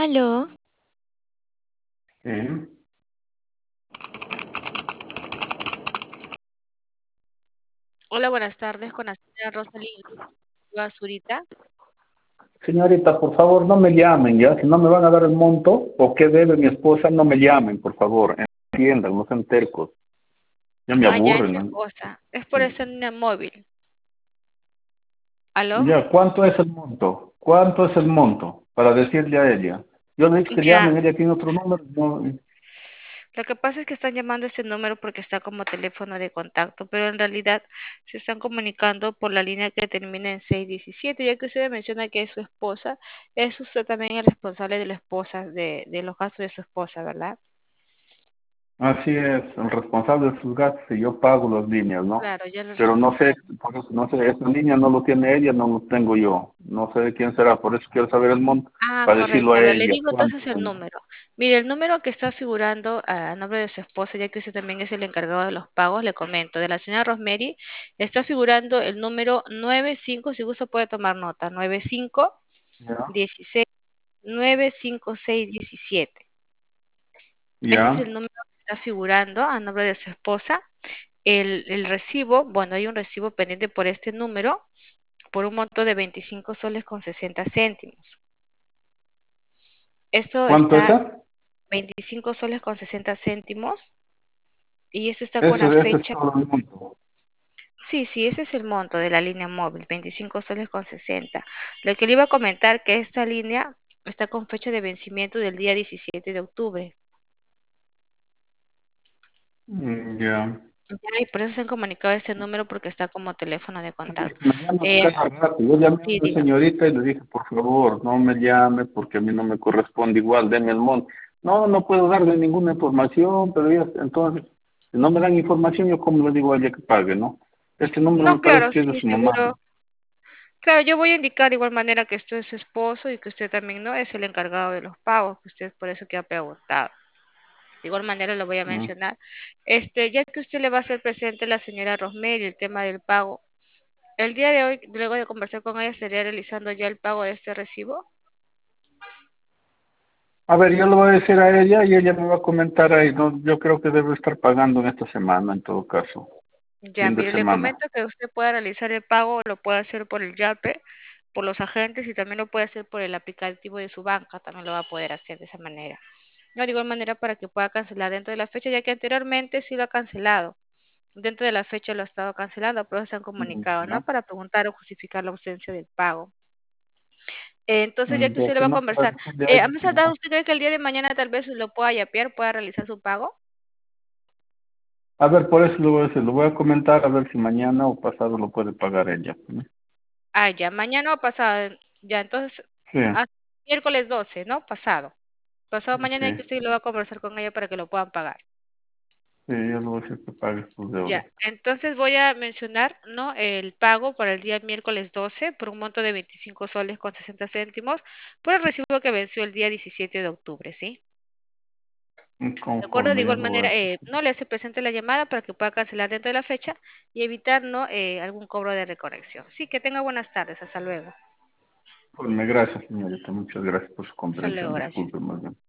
Aló, Sí. Hola, buenas tardes con la señora Rosalind Zurita. Señorita, por favor, no me llamen, ¿ya? Si no me van a dar el monto o qué debe mi esposa, no me llamen, por favor. Entiendan, no sean tercos. Ya me Ah, ya es aburren, su ¿no? esposa. Es por Sí. esa línea móvil. ¿Aló? Ya, ¿cuánto es el monto? ¿Cuánto es el monto? Para decirle a ella. Yo le dije que Ya, llamen, ella tiene otro número. No, lo que pasa es que están llamando a este número porque está como teléfono de contacto, pero en realidad se están comunicando por la línea que termina en 617, ya que usted menciona que es su esposa, es usted también el responsable de la esposa, de los gastos de su esposa, ¿verdad? así es, el responsable de sus gastos y yo pago las líneas, ¿no? Claro, ya el Pero no sé, responsable. por eso, no sé, esa línea no lo tiene ella, no lo tengo yo. No sé de quién será, por eso quiero saber el monto, Ah, para decirlo correcto. A a ver, le ella. digo ¿Cuánto entonces es el el número. Mire, el número que está figurando a nombre de su esposa, ya que usted también es el encargado de los pagos, le comento, de la señora Rosemary, está figurando el número 95, si gusta puede tomar nota, 95 ¿Ya? 16 956 17. Ese es ¿Ya? el número que está figurando a nombre de su esposa. El recibo, bueno, hay un recibo pendiente por este número por un monto de 25 soles con 60 céntimos. Esto ¿Cuánto es está eso? 25 soles con 60 céntimos y eso está con la Ese es fecha. todo el monto. Sí, sí, ese es el monto de la línea móvil, 25 soles con 60. Lo que le iba a comentar que esta línea está con fecha de vencimiento del día 17 de octubre. Ya. Ya, y por eso se han comunicado a este número porque está como teléfono de Es contacto. que me llaman Eh, cada rato. Yo llamé a sí, una dígame. señorita y le dije, por favor, no me llame porque a mí no me corresponde igual, deme el monto. No, no puedo darle ninguna información, pero ya, entonces, si no me dan información, yo como le digo a ella que pague, ¿no? Este número No, me parece claro, que es de sí, su mamá, seguro. ¿no? Claro, yo voy a indicar de igual manera que usted es su esposo y que usted también no es el encargado de los pagos, que usted es por eso que ha preguntado. De igual manera lo voy a Mm. mencionar. Ya que usted le va a hacer presente a la señora Rosemary el tema del pago, el día de hoy, luego de conversar con ella, estaría realizando ya el pago de este recibo. A ver, yo le voy a decir a ella y ella me va a comentar ahí, ¿no? Yo creo que debe estar pagando en esta semana, en todo caso, Ya, fin de mire, le semana. comento que usted puede realizar el pago, lo puede hacer por el Yape, por los agentes y también lo puede hacer por el aplicativo de su banca, también lo va a poder hacer de esa manera. No, de igual manera para que pueda cancelar dentro de la fecha, ya que anteriormente sí lo ha cancelado. Dentro de la fecha lo ha estado cancelando, pero se han comunicado, ¿no? Ya. Para preguntar o justificar la ausencia del pago. Entonces, ya que Ya usted le que va a no puede conversar, decirle a ella ¿a más que tardar no. usted cree que el día de mañana tal vez lo pueda yapear, pueda realizar su pago? A ver, por eso lo voy a comentar, a ver si mañana o pasado lo puede pagar ella, ¿no? Ah, ya, mañana o pasado, ya, entonces, Sí, hasta miércoles 12, ¿no? Pasado. Pasado mañana hay que sí, usted lo va a conversar con ella para que lo puedan pagar. sí, yo le voy a decir que pague sus Ya, deudas. entonces voy a mencionar, ¿no? El pago para el día miércoles 12 por un monto de 25 soles con 60 céntimos por el recibo que venció el día 17 de octubre, ¿sí? De acuerdo, de Conforme, ya igual lo voy a manera, hacer. no le hace presente la llamada para que pueda cancelar dentro de la fecha y evitar, ¿no? Algún cobro de reconexión. Sí, que tenga buenas tardes. Hasta luego. Conforme, gracias, señorita. Muchas gracias por su Hasta luego, comprensión. gracias. Disculpe, más bien.